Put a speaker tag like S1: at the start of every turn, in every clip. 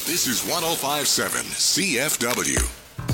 S1: This is 105.7 CFW.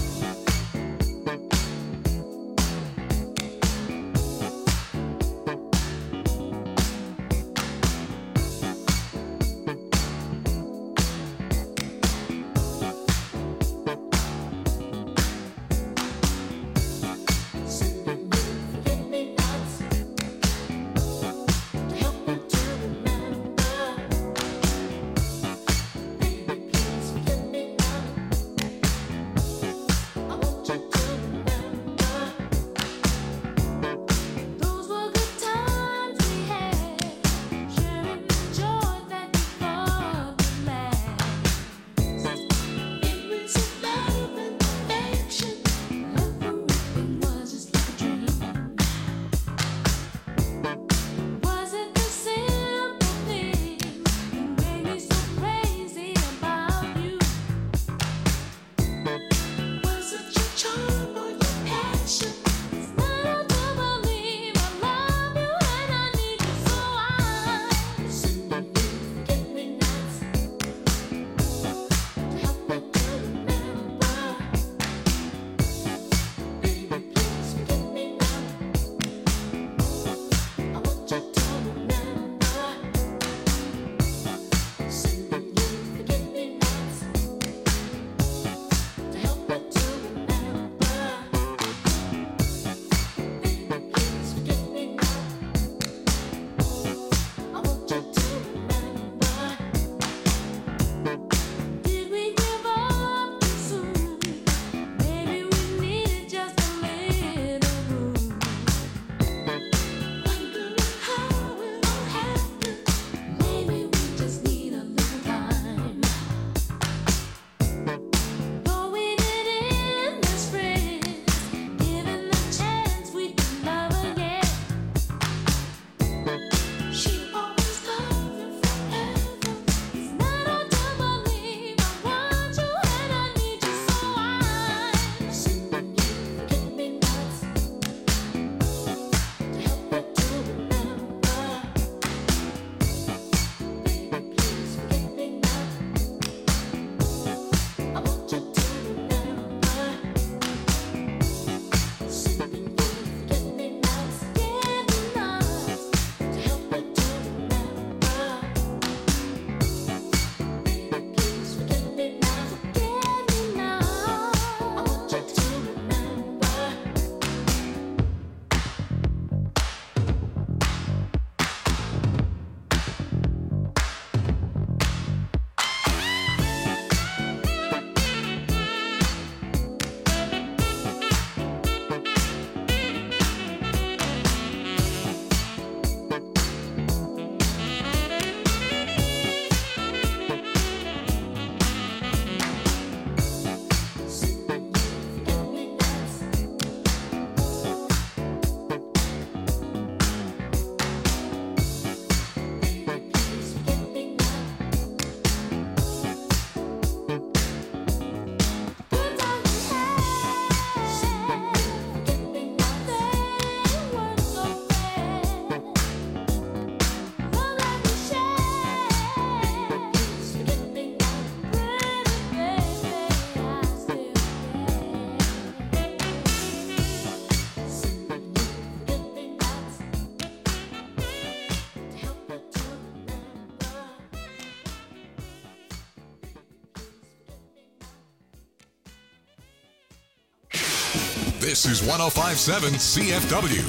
S1: This is 105.7 CFW.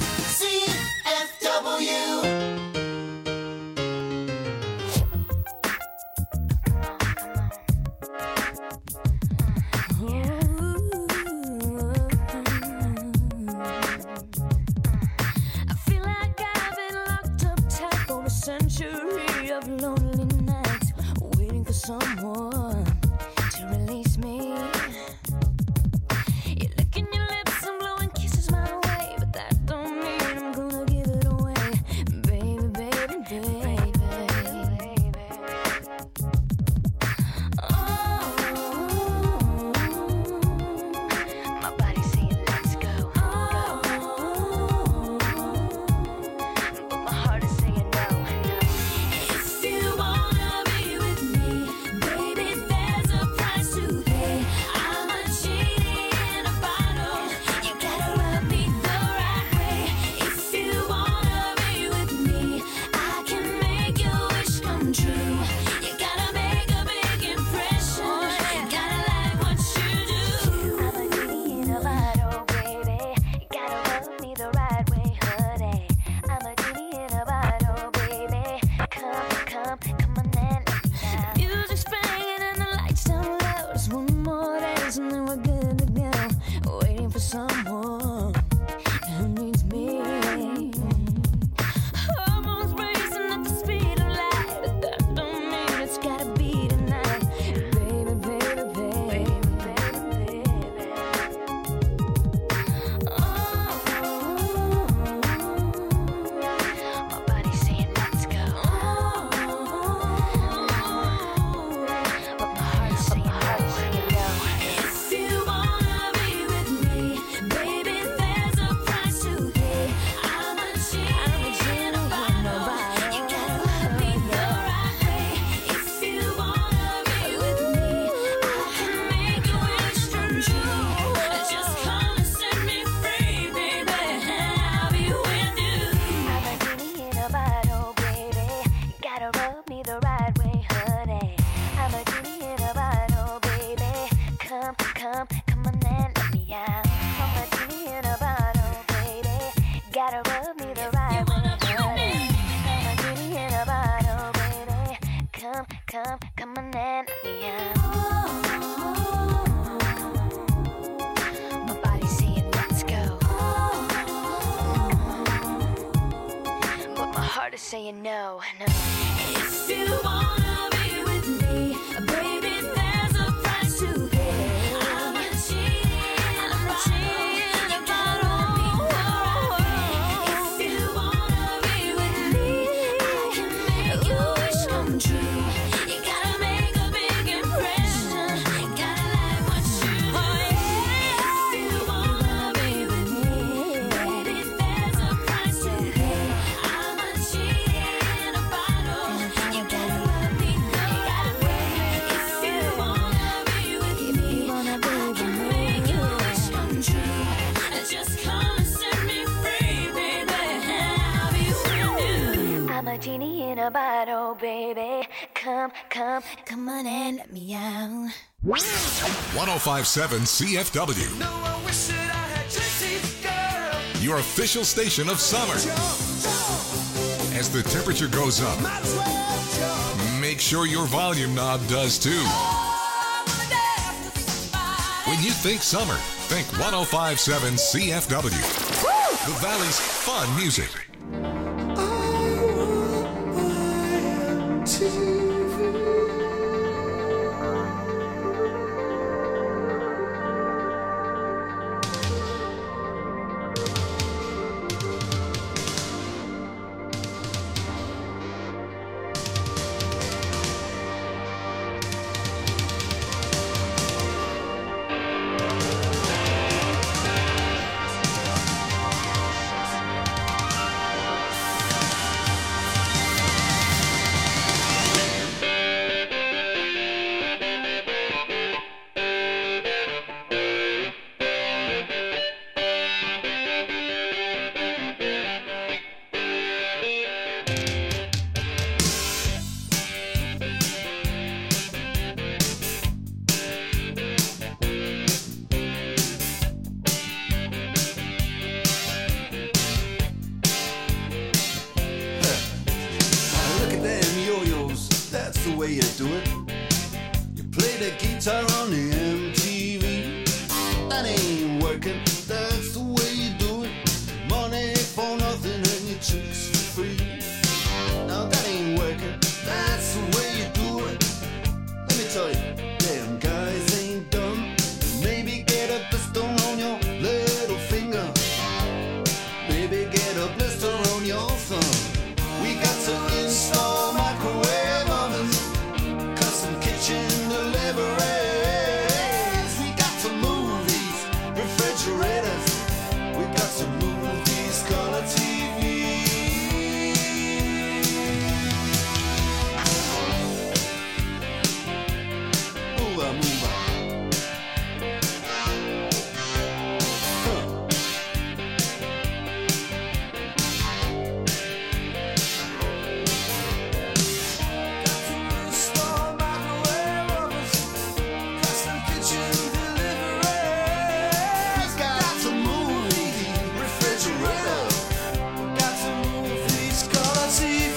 S1: CFW.
S2: If you wanna be with me, baby, there's a come on and let me out. My body's saying let's go, but my heart is saying no, no. If you wanna be with me, baby, there's a price to pay. I'm a cheating about all. If you wanna be with me, I can make your wish come true. You gotta make a big impression. Gotta like what you do. If you wanna be with me, baby, there's a price to pay. I'm a cheating about all. You gotta let me know. You gotta pay. If you wanna be with me, I can make your wish come true. Just come and set me free, baby. I'll be with you. I'm a genie in a bottle, baby. Come on and let me out.
S1: 1057 CFW,
S3: No, I wish that I had your teeth, girl.
S1: your official station of summer. As the temperature goes up,
S3: Might as well jump.
S1: make sure your volume knob does too. When you think summer, think 1057 CFW. The Valley's fun music.
S3: Look at them yo-yos, that's the way you do it. You play the guitar on the MTV. That ain't working, that's the way you do it. Money for nothing and your chicks for free. Now that ain't working, that's the way you do it. Let me tell you, damn guys ain't dumb. Maybe get a blister on your little finger. Maybe get a blister on your thumb. We got to install microwave ovens, custom kitchen deliveries. We got to move these refrigerators. We got to move these color TVs. Move on, move on. Huh. Install microwave ovens, custom kitchen deliveries. We got to move these refrigerators. We got to move these color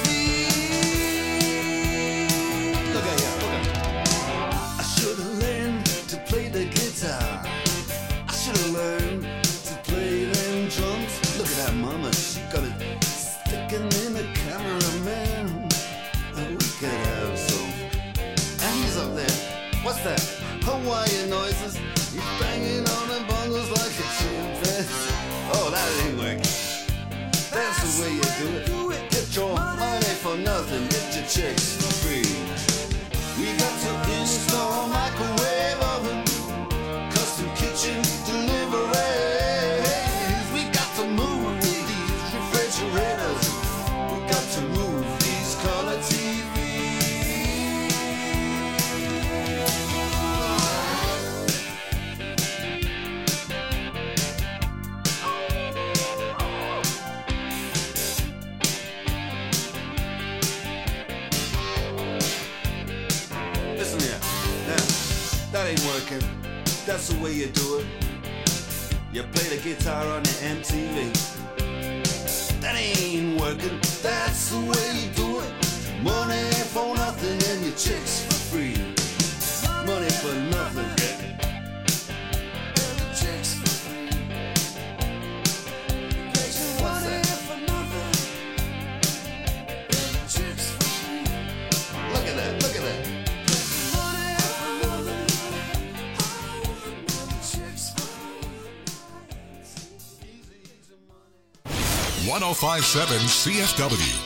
S3: TVs. Look at ya, look at ya. I should have learned to play the guitar. I should have learned to play them drums. Look at that mama, she got it sticking in the cameraman. We could have some. And he's up there. What's that? Hawaiian noises. He's banging on the bongos like a chimpanzee. Oh, that ain't working. That's the way you do it. Get your money for nothing. Get your chicks for free. We got to install microwave oven, custom kitchen deliveries. We got to move these refrigerators. We got to move these color TVs. Listen here, now, that ain't working. That's the way you do it. You play the guitar on the MTV. That ain't working. That's the way you do it. Money for nothing and your chicks for free, money for nothing. Chicks for free, what's that? For nothing. Chicks for free. Look at that, look at that.
S1: 1057 CFW.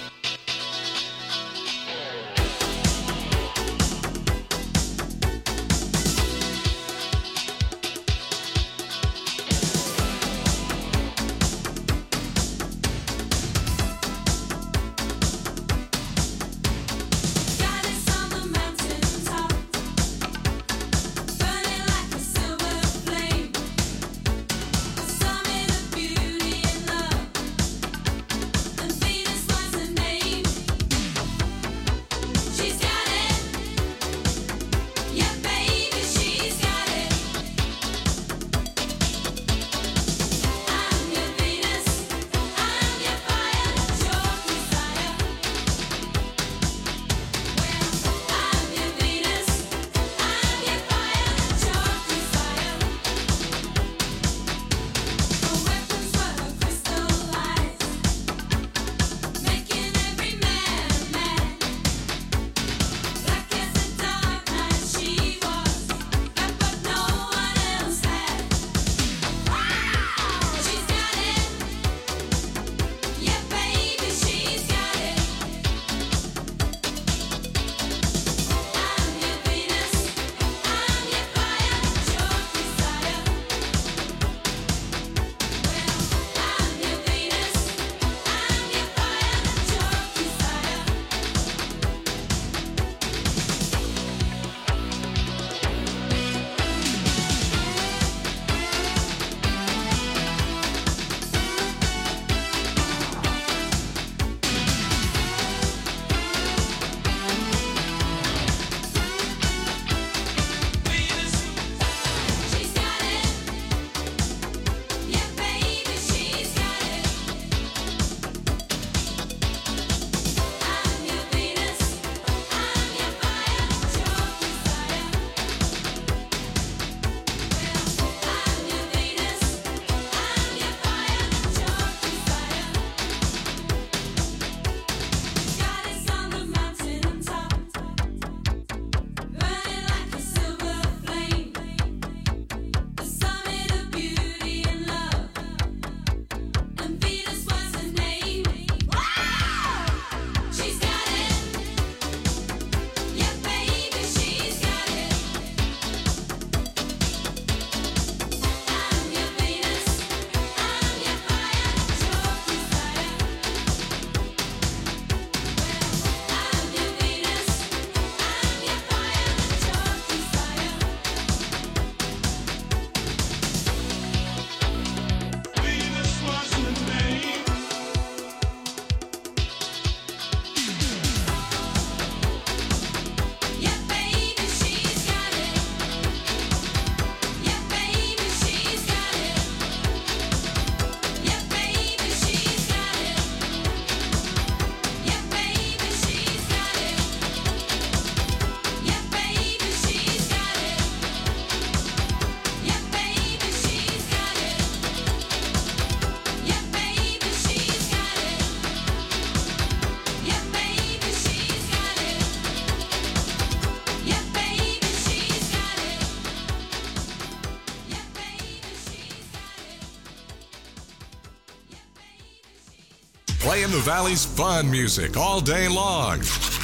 S1: Playing the Valley's fun music all day long.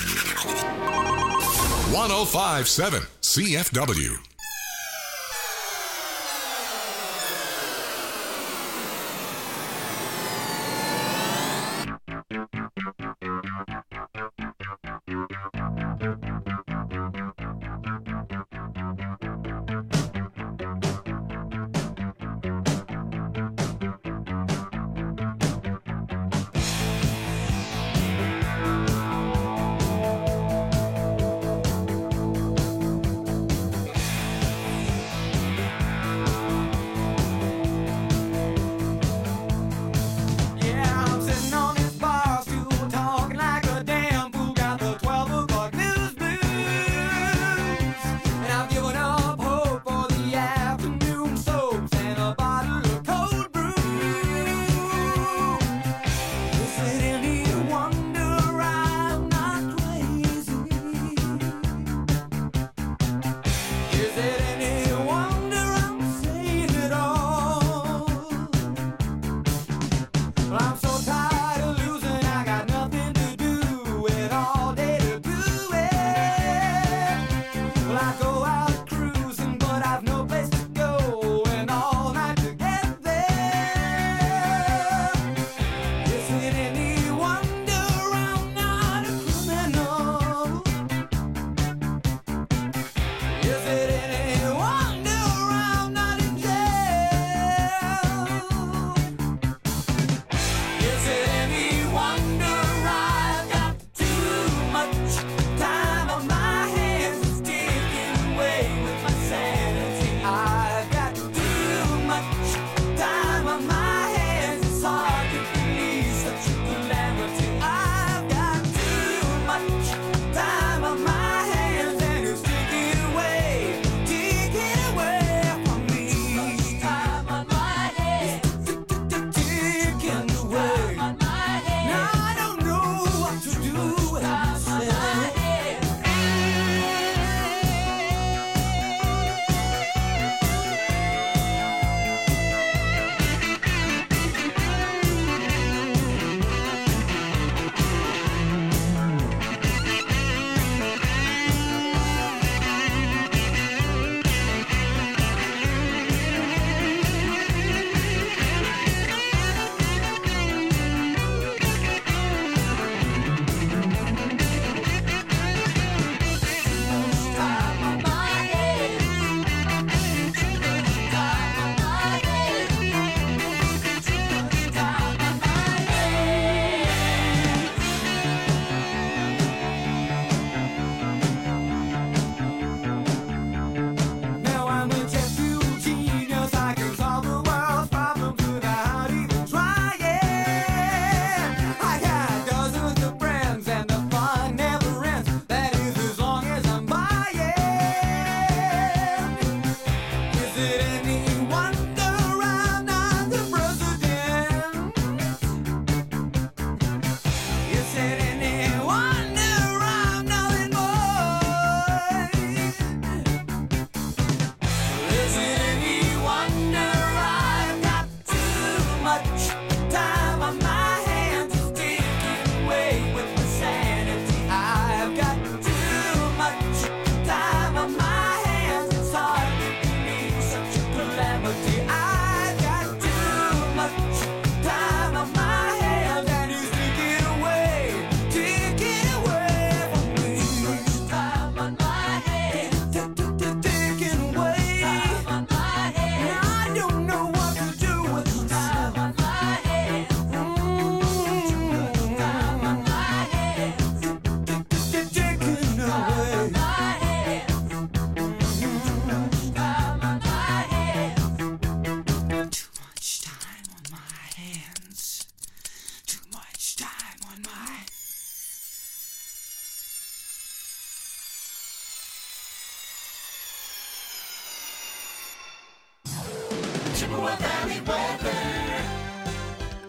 S1: 1057 CFW.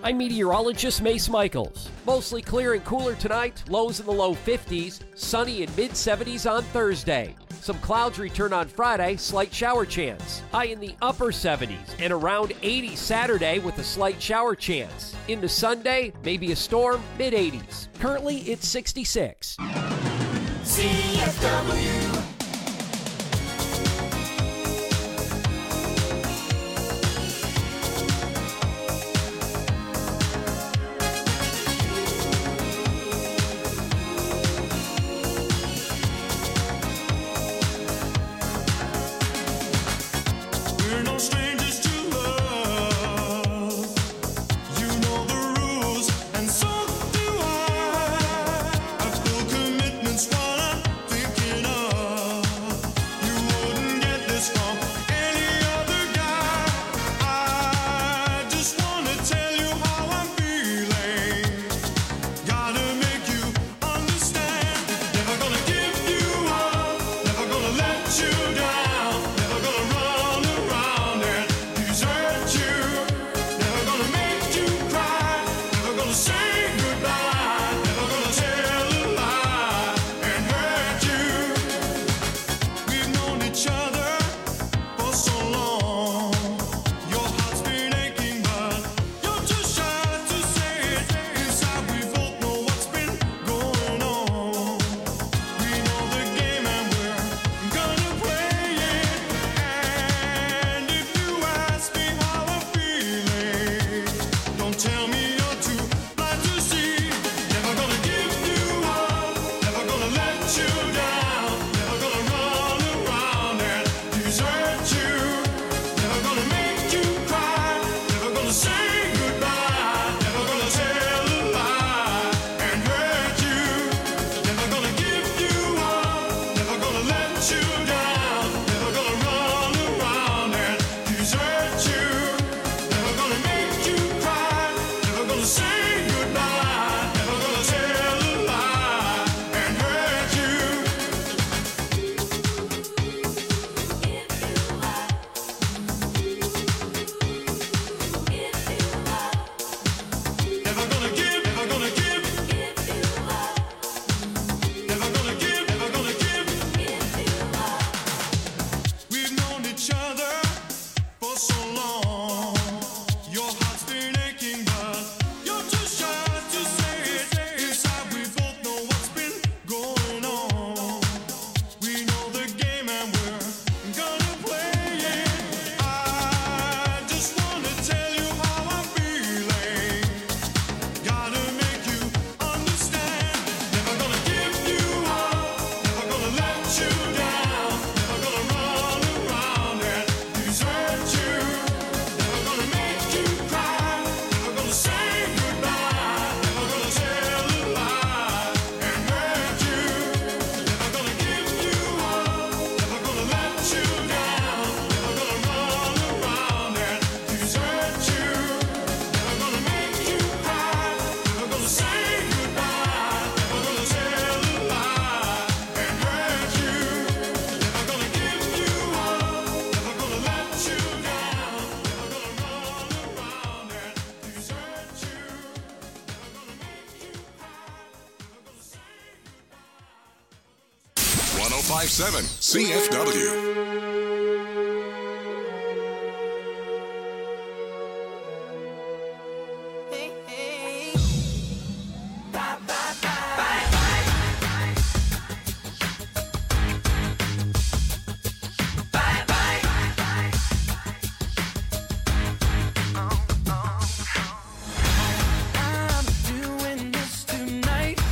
S4: I'm meteorologist Mace Michaels. Mostly clear and cooler tonight, lows in the low 50s, sunny and mid-70s on Thursday. Some clouds return on Friday, slight shower chance. High in the upper 70s and around 80 Saturday with a slight shower chance. Into Sunday, maybe a storm, mid-80s. Currently, it's 66.
S2: CFW.
S1: CFW.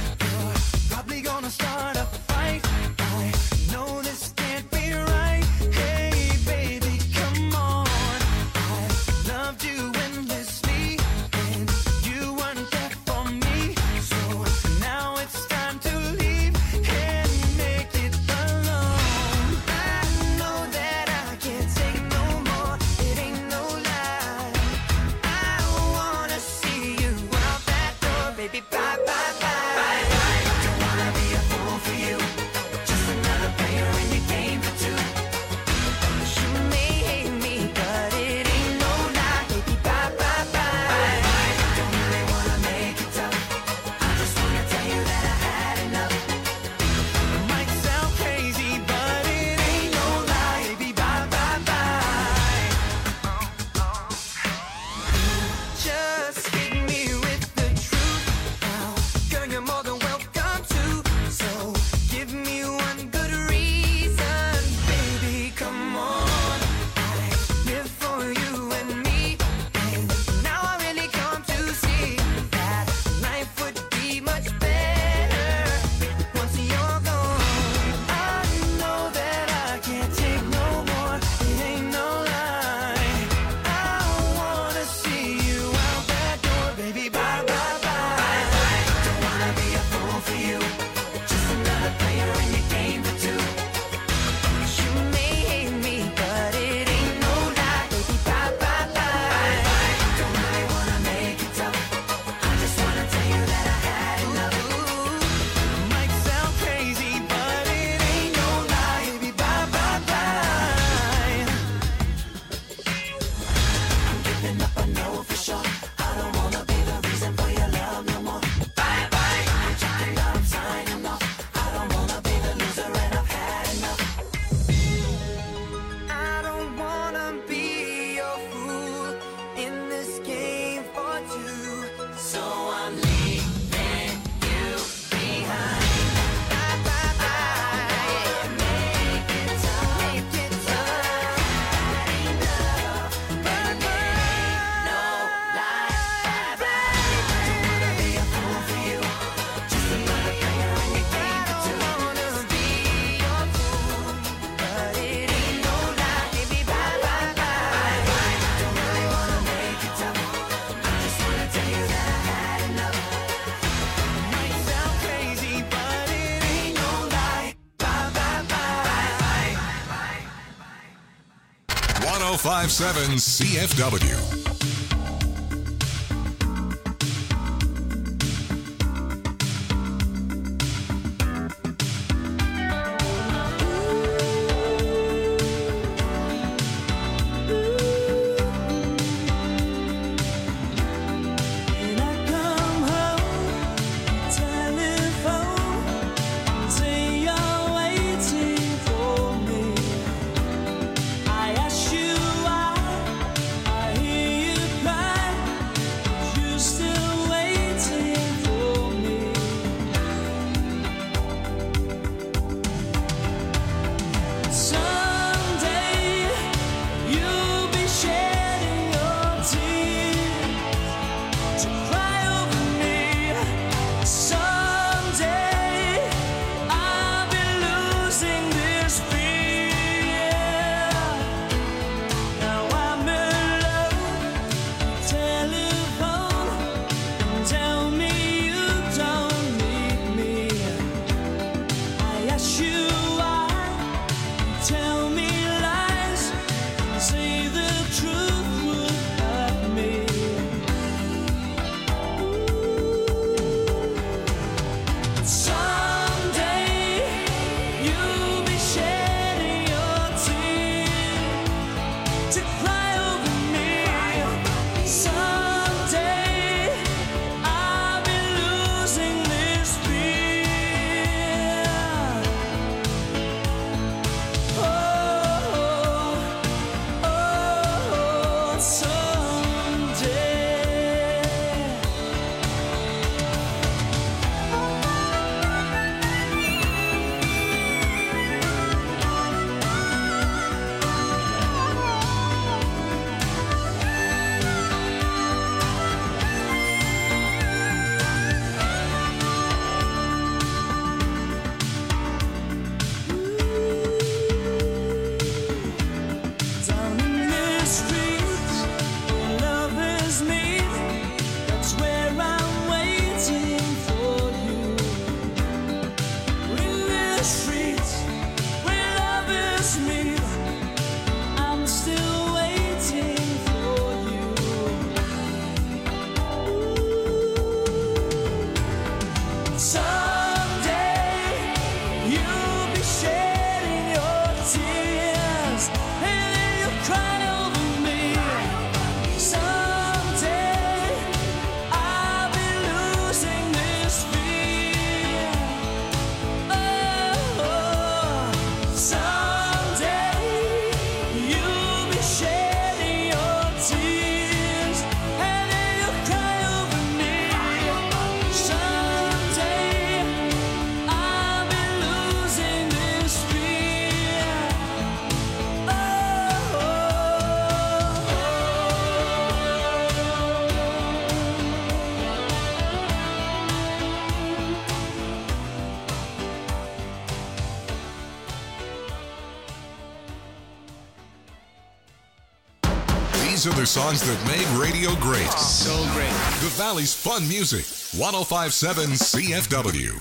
S5: Start a fight. I know this can't be right.
S1: 1057 CFW. These are the songs that made radio great.
S5: So great.
S1: The Valley's fun music. 1057 CFW.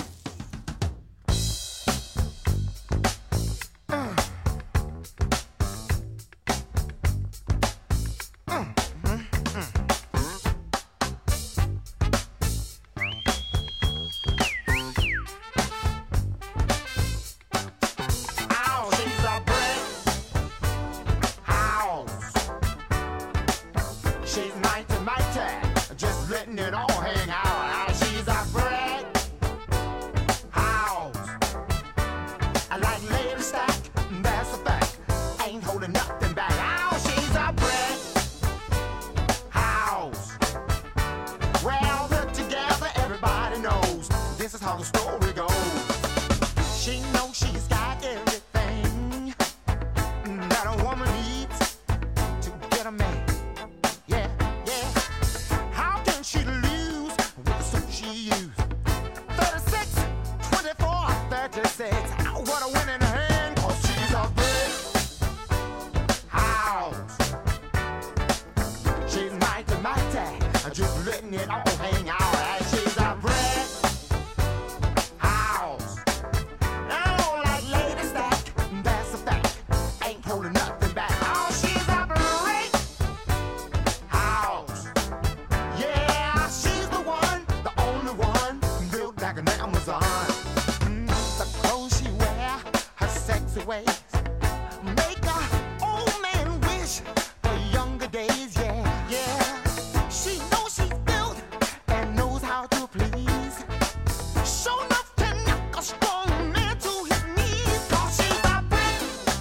S6: Holding nothing back. Oh, she's a
S5: ways. Make a old man wish for younger days, yeah, yeah. She knows she's built and knows how to please. Show enough to knock a strong man to his knees. 'Cause she's a brick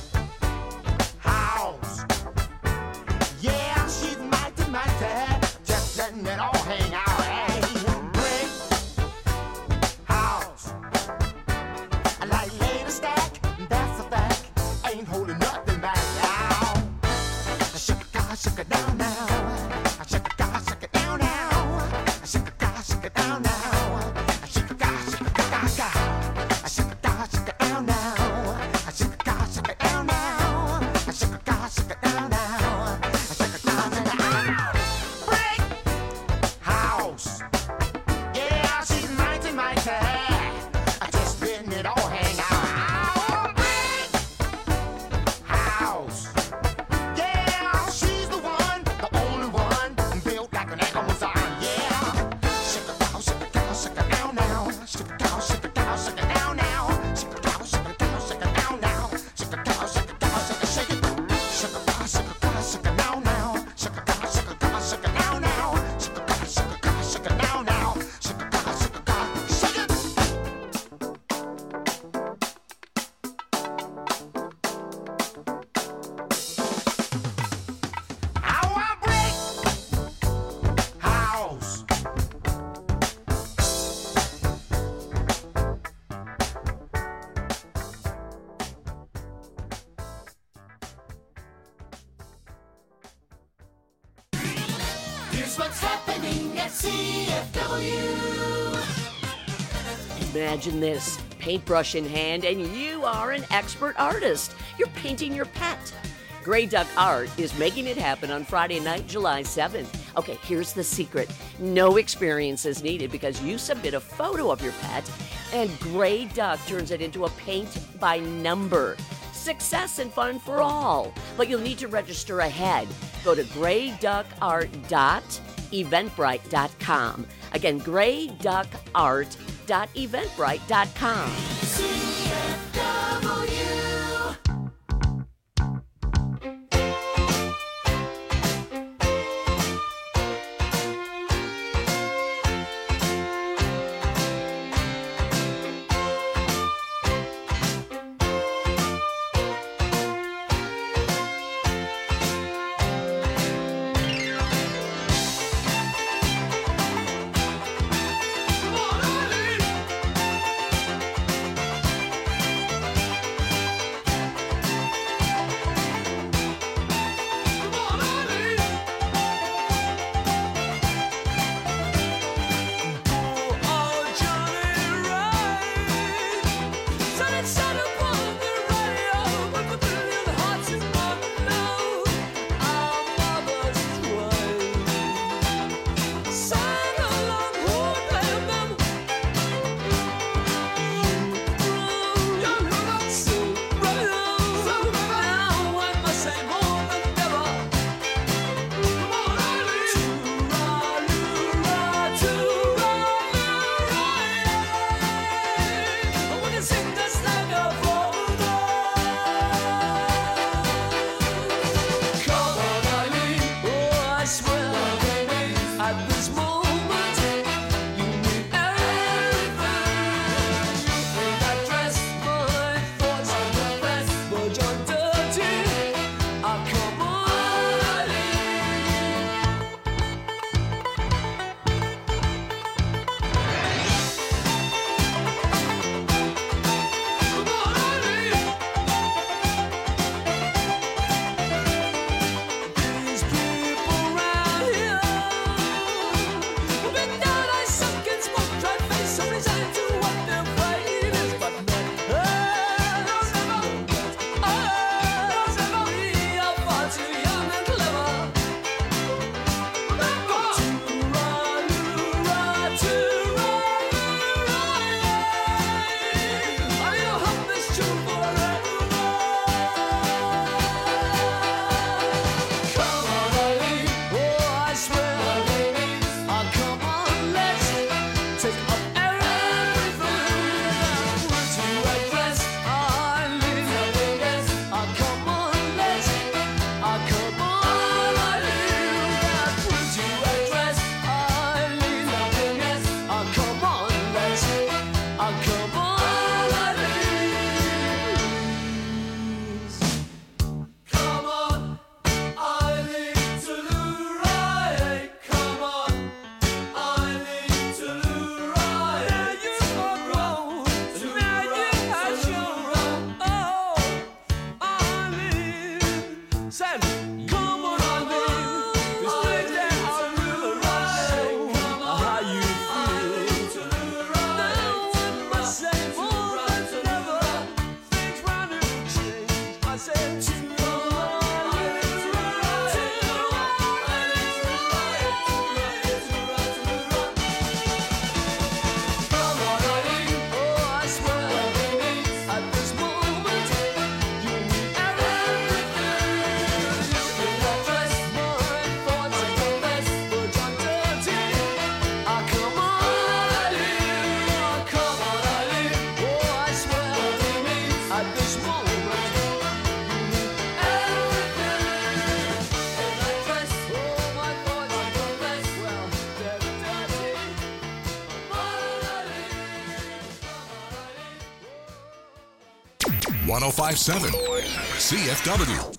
S5: house. Yeah, she's mighty, mighty. Just letting it all hang out. Hey, brick house. I like later stack, that's a fact. Ain't holding nothing back now. Shake it, God, shake it down now. Shake it, God, shake it down now. Shake it, God, shake it down now. Shake it, God, shake it, God, God. Shake it, God, shake it down now. Shake it, God, shake it down now. Shake it, God, shake it down now. Shake it, God, shake it down. Brick house. Yeah, she's mighty, mighty. Just letting it all hang out. Brick house. Yeah, she's the one, the only one, built like an Amazon. Yeah. Shake it down, shake it down, shake it down now. Shake it down, shake it down, shake it down now. Shake it down, shake it down, shake it down now. Shake it down, shake it down, shake it, shake it. Shake it down, shake it down, shake it down now. Shake it down, shake it down, shake it down now. Shake it down, shake it down, shake it down now. Shake it down, shake it down, shake it. Our brick house. Here's what's happening at CFW.
S6: Imagine this, paintbrush in hand, and you are an expert artist. You're painting your pet. Grey Duck Art is making it happen on Friday night, July 7th. Okay, here's the secret. No experience is needed because you submit a photo of your pet, and Grey Duck turns it into a paint by number. Success and fun for all. But you'll need to register ahead. Go to greyduckart.eventbrite.com. Again, greyduckart.eventbrite.com.
S2: CFW.
S1: 1057 CFW.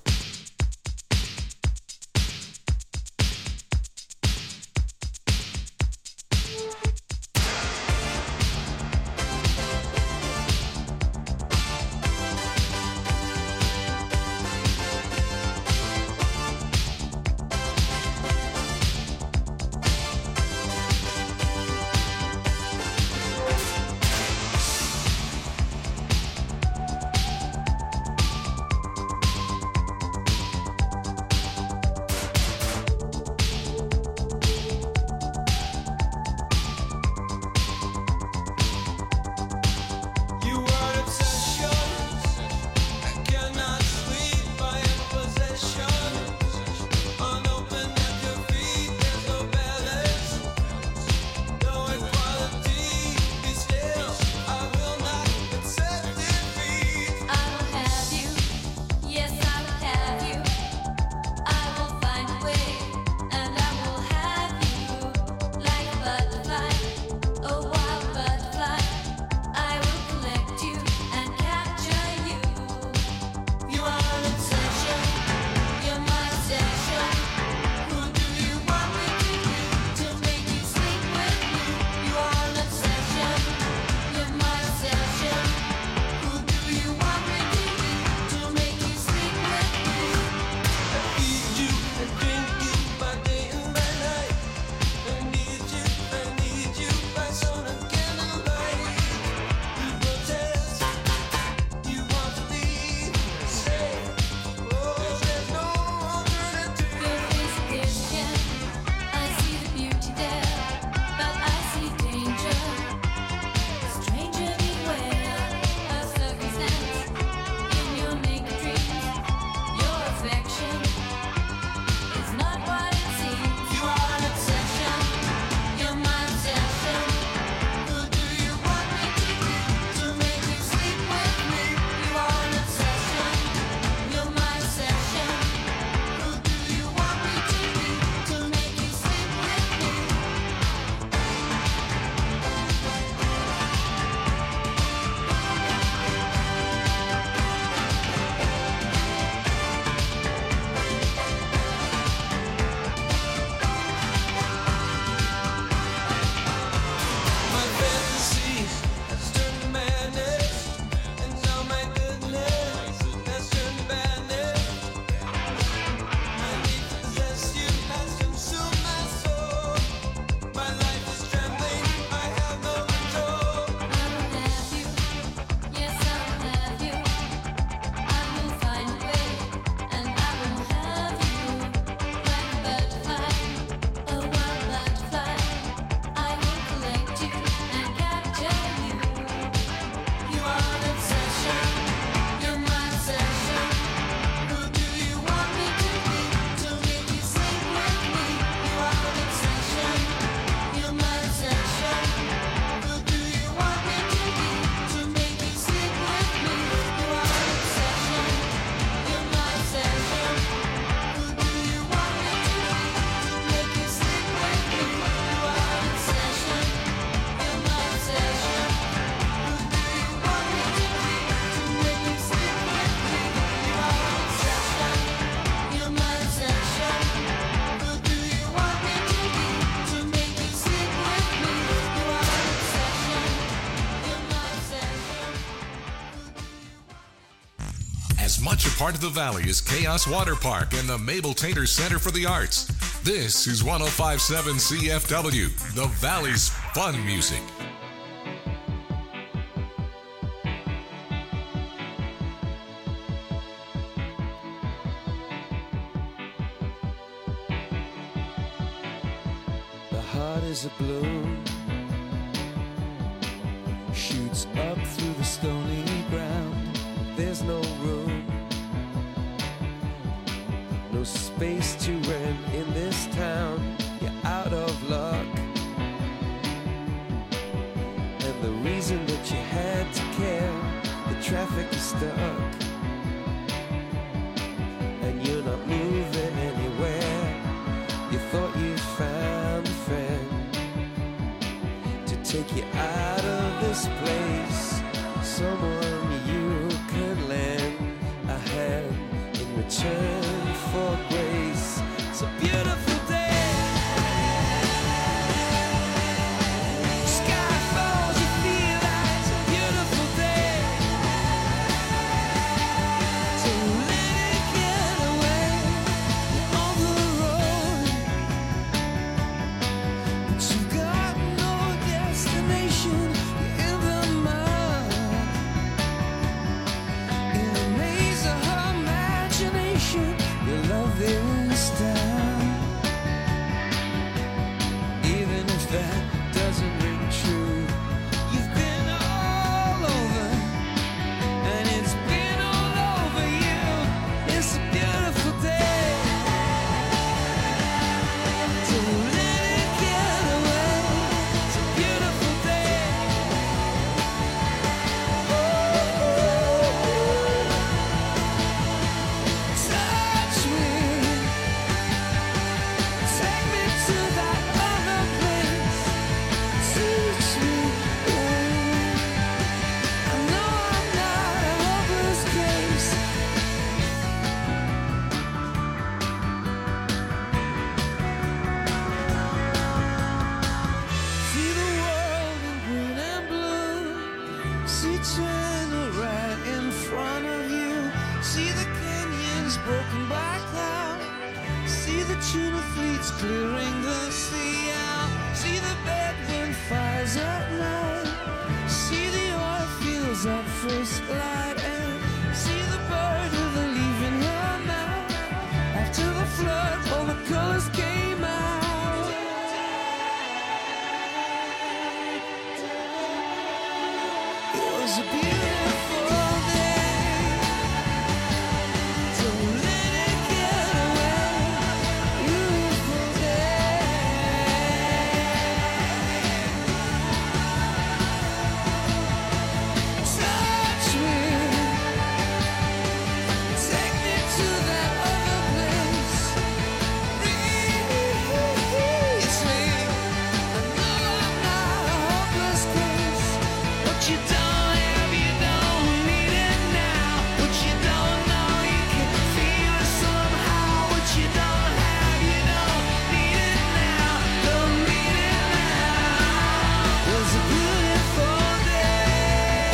S1: Much a part of the Valley is Chaos Water Park and the Mabel Tainter Center for the Arts. This is 1057 CFW, the Valley's fun music.
S7: The heart is a balloon, shoots up through the stony ground. There's no room, no space to rent in this town. You're out of luck, and the reason that you had to care, the traffic is stuck, and you're not moving anywhere. You thought you found a friend to take you out of this place, someone you could lend. is broken by cloud. See the tuna fleets clearing the sea out. See the bedroom fires at night. See the oil fields at first light. And see the bird with a leaf in her mouth. After the flood, all the colors came out. It was a beautiful day. Don't let it get away. Beautiful day. Touch me. Take me to that other place. Reach me. I know I'm not a hopeless case. What you don't have, you don't need it now. What you don't know, you can feel it somehow. What you don't have, you don't need it now. Don't need it now. It was a beautiful day.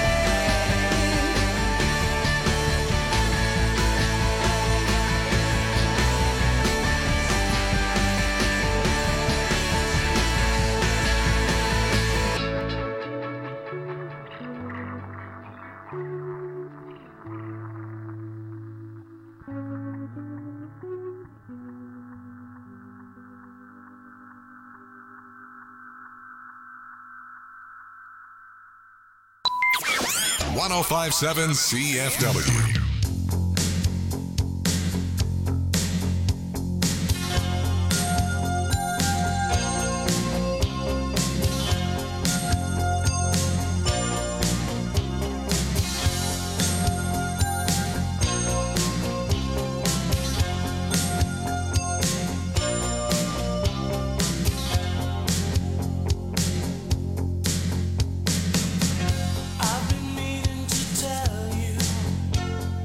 S1: .1057 CFW.
S7: I've been meaning to tell you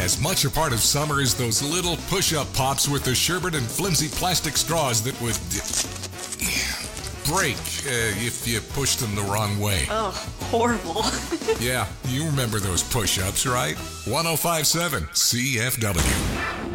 S1: as much a part of summer as those little push-up pops with the sherbet and flimsy plastic straws that would break if you pushed them the wrong way.
S8: Oh, horrible.
S1: Yeah, you remember those push-ups, right? 105.7 CFW.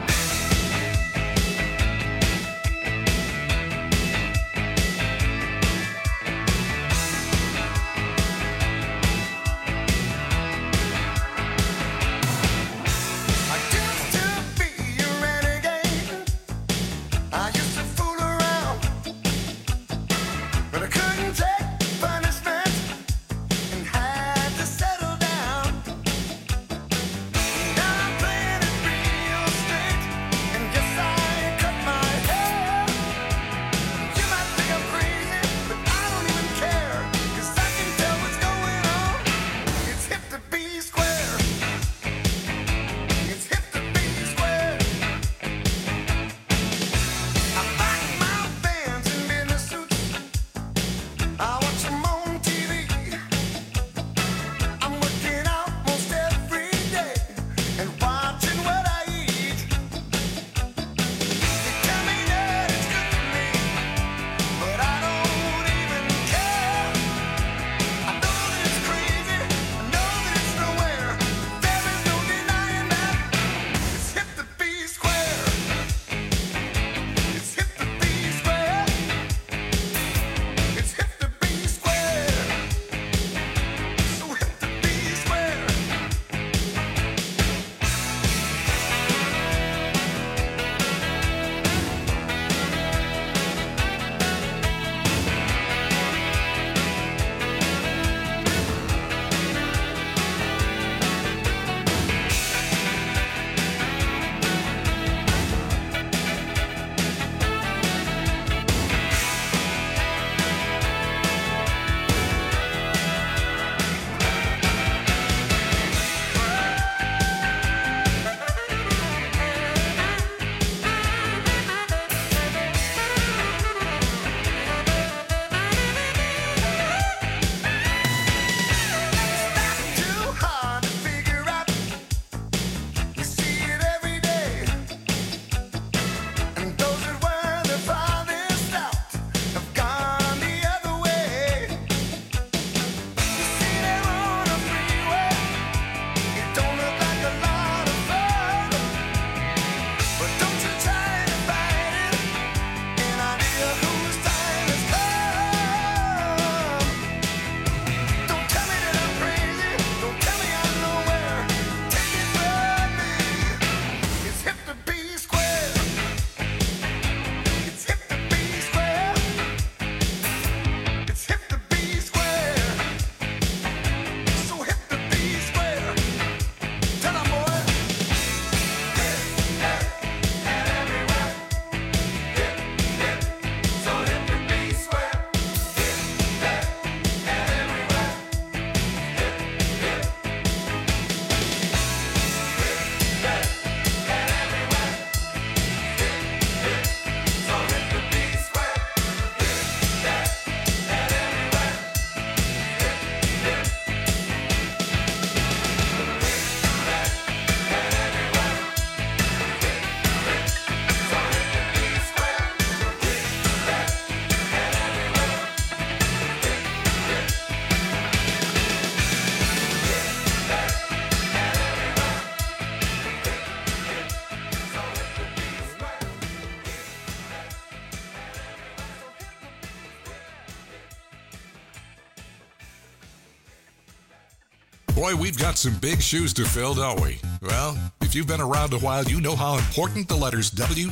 S1: Boy, we've got some big shoes to fill, don't we? Well, if you've been around a while, you know how important the letters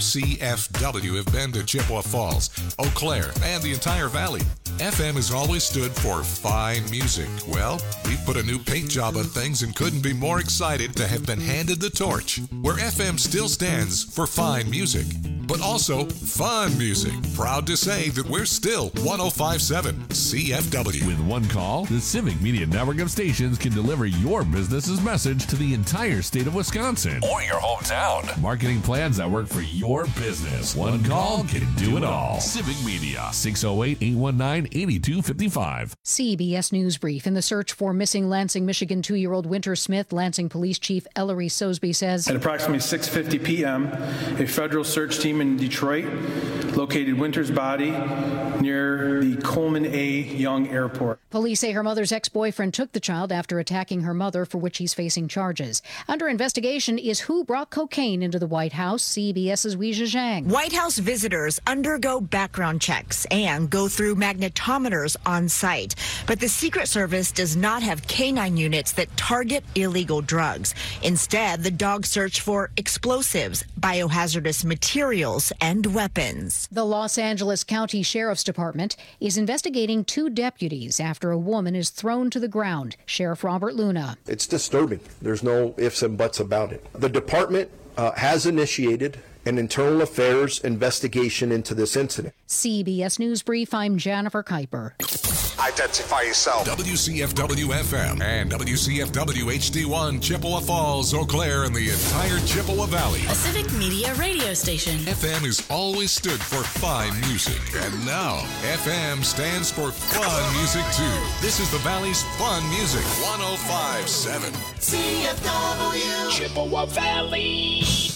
S1: WCFW have been to Chippewa Falls, Eau Claire, and the entire valley. FM has always stood for fine music. Well, we've put a new paint job on things and couldn't be more excited to have been handed the torch, where FM still stands for fine music. but also fun music. Proud to say that we're still 105.7 CFW.
S8: With one call, the Civic Media Network of stations can deliver your business's message to the entire state of Wisconsin or your hometown. Marketing plans that work for your business. One call can do it all. Civic Media, 608-819-8255.
S9: CBS News Brief. In the search for missing Lansing, Michigan 2-year-old Winter Smith, Lansing Police Chief Ellery Sosby says,
S10: at approximately 6:50 p.m., a federal search team in Detroit located Winter's body near the Coleman A. Young Airport.
S9: Police say her mother's ex-boyfriend took the child after attacking her mother, for which he's facing charges. Under investigation is who brought cocaine into the White House. CBS's Weijia Zhang.
S11: White House visitors undergo background checks and go through magnetometers on site. But the Secret Service does not have canine units that target illegal drugs. Instead, the dogs search for explosives, biohazardous materials, and weapons.
S9: The Los Angeles County Sheriff's Department is investigating 2 deputies after a woman is thrown to the ground. Sheriff Robert Luna.
S12: It's disturbing. There's no ifs and buts about it. The department has initiated an internal affairs investigation into this incident.
S9: CBS News Brief, I'm Jennifer Kuiper.
S1: Identify yourself. WCFW FM and WCFW HD1 Chippewa Falls, Eau Claire, and the entire Chippewa Valley.
S13: A Civic Media radio station.
S1: FM has always stood for fine music, and now FM stands for fun music too. This is the Valley's fun music. 105.7
S5: CFW
S7: Chippewa Valley.